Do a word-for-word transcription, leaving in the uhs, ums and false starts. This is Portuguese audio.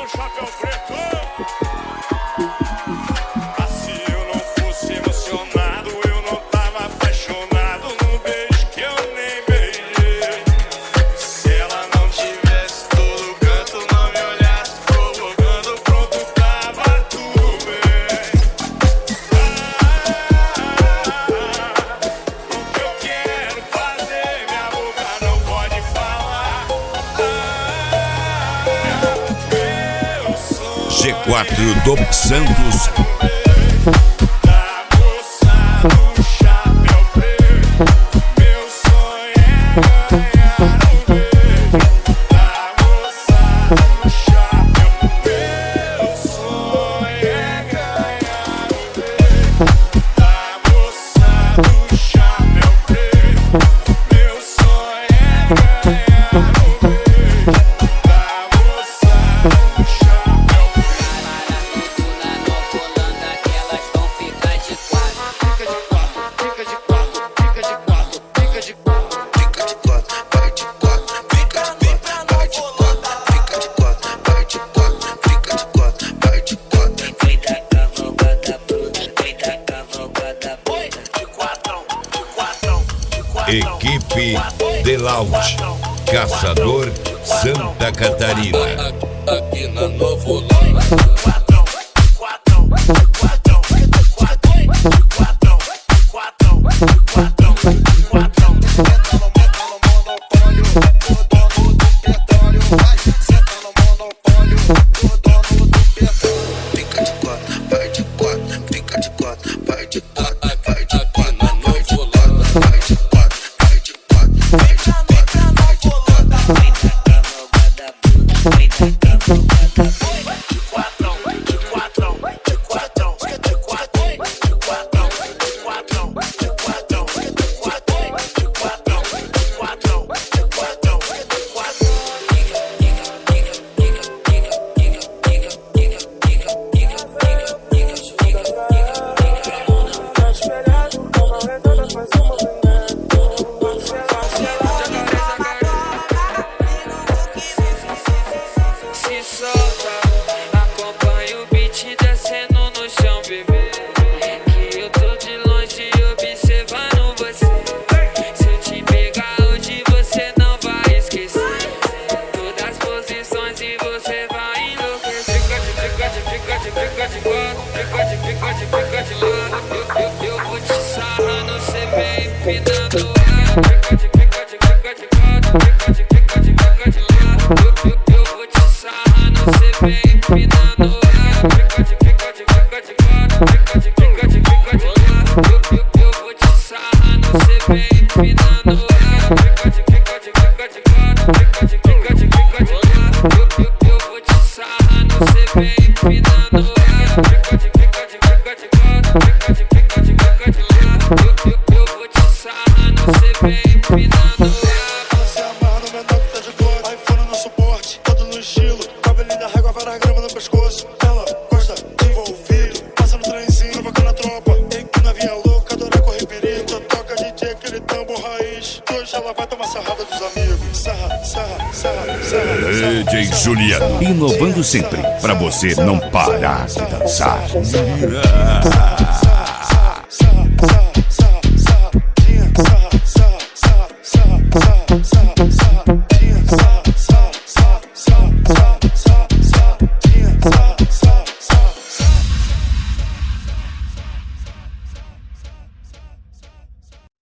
chapéu preto. Ah, se eu não fosse emocionado, eu não tava apaixonado no beijo que eu nem beijei. Se ela não tivesse todo canto, não me olhasse provocando, pronto, tava tudo bem. Ah, o que eu quero fazer, minha boca não pode falar. G quatro do Santos. Equipe Delaut, Caçador, Santa Catarina. Aqui na Novo D J Juliano, inovando sempre, pra você não parar de dançar.